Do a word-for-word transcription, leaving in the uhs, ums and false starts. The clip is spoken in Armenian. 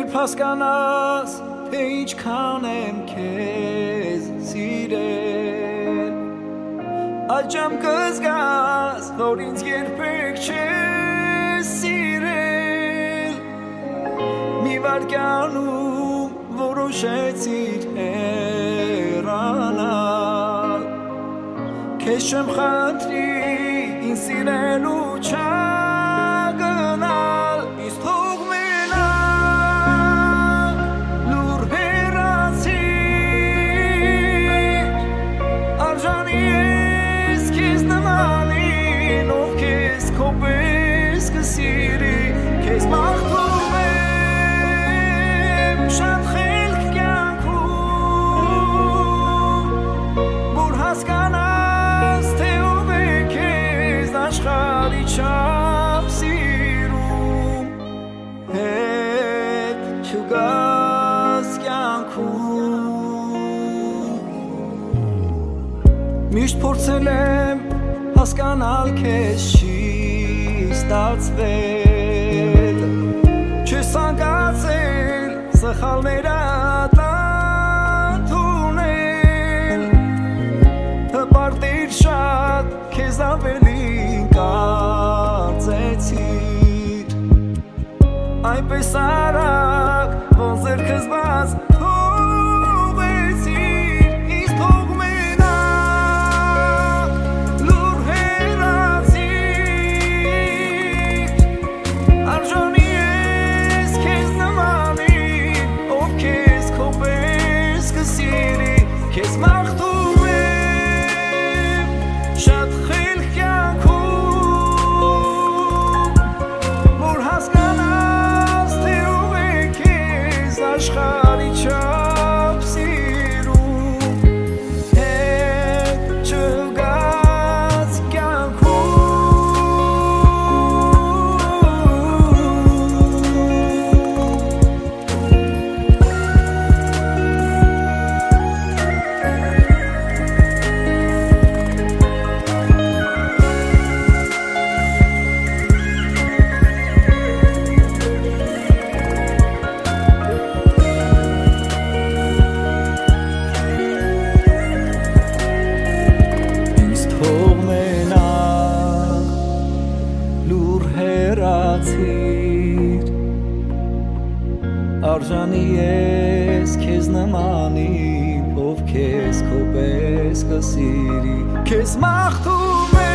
երբ հասկանաս, թե ինչքան եմ քեզ սիրել, աճամ կզգաս, որ ինձ երբեք չես սիրել, մի վարկյանում որոշեցիր հեռանալ, քեզ չեմ խնդրի ինձ սիրելու չգնալ, ինձ թող մենակ լուր հեռացիր, արժանի ես քեզ նմանին, ով քեզ քո պես կսիրի, քեզ մաղթում եմ շատ խելք կյանքում, որ հասկանաս, թե ով է քեզ աշխարհի չափ սիրում, հետ չգաս կյանքում, միշտ փորձել եմ հասկանալ քեզ չի ստացվել, չես անկացել սխալներդ ընդունել, հպարտիր շատ քեզ ավելին կարծեցիր, այնպես արագ ոնց ձեռքս բաց թողեցիր, ինձ թող մենակ լուր հեռացիր, արժանի ես քեզ նմանին, ով քեզ քո պես կսիրի, քեզ մաղթում եմ շատ խելք կյանքում, որ հասկանաս, թե ով է քեզ աշխարհի չափ սիրում, հետ չգաս արժանի ես քեզ նմանին, ով քեզ քո պես կսիրի, քեզ մաղթում եմ